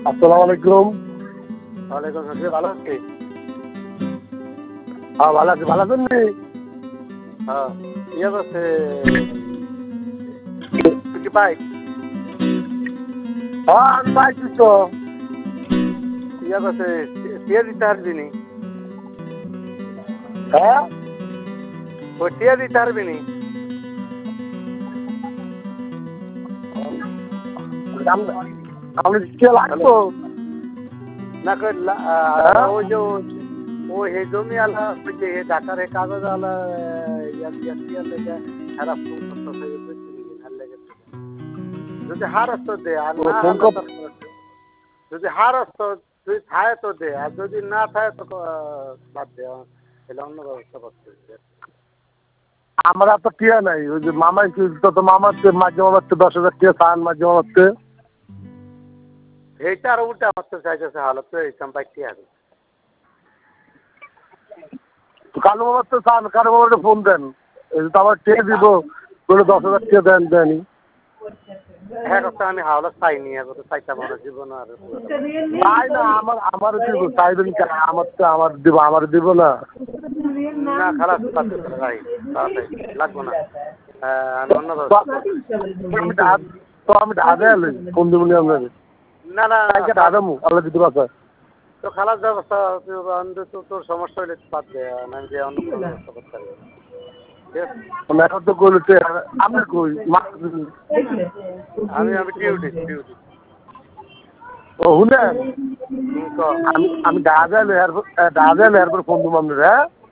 আসসালামু আলাইকুম। ওয়ালাইকুম আসসালাম, ভালো আছি? হ্যাঁ ভালো আছি, ভালো আছেন নি? হ্যাঁ, ইয়ে করছে, তুই কি বাইক হ্যাঁ আমি পাইছি তো। ইয়ে করছে, টিয়া দিতে পারবি নি? হ্যাঁ ওই টিয়া দিতে পারবি নি? আপনি কে লাগতো? না হ্যাঁ? ওই যে ও হে জমি আলা, ওই যে হে ঢাকার হে কাগজ আলা, টিয়া লেগে খারাপ ফোন করতেছে, যদি হারস তো দে, আর ও না ফোন হারলে কর। তোর যদি হারস তো তুই থায় তো দে, আর যদি না থায় তো বাদ দে, তাহলে অন্য ব্যবস্থা করতে হবে। আমার এত টিয়া নাই, ওই যে মামাই তো মামাতে মাঝে মামাতে 10,000 টিয়া চান মাঝে মামাতে। এইটা আর উল্টা মারতে চাইতেছে, হালত তো এইসব বাইকটি আছে। কালু মামাতে চান, কালু মামাতে ফোন দেন, এই তো আমার টিয়া দিব বলে 10,000 টিয়া দেয়নি। হ্যাঁ কথা আমি হাওলা চাইনি, এখন তো চাইতাম আমার জীবন আর তাই না, আমার দিব চাইবেন কেন? আমার দিব, আমার দিব না। না, খারাপ ভাই, লাগবো না। আমি অন্য ব্যবস্থা করবো। আমি ঢাকা এলি ফোন দিব নি আপনার না না ঢাকামু আল্লাহ দিতে পারছে। তো খালাস ব্যবস্থা তোর সমস্যা হলে বাদ দে, আমি যে অন্য কোনো ব্যবস্থা করতে পারি। ঠিক আছে, এখন তো কইলে আমি কই আমি ডিউটি। ও শুনেন, ক আমি ঢাকা এলে এরপর ফোন দিব আপনার। হ্যাঁ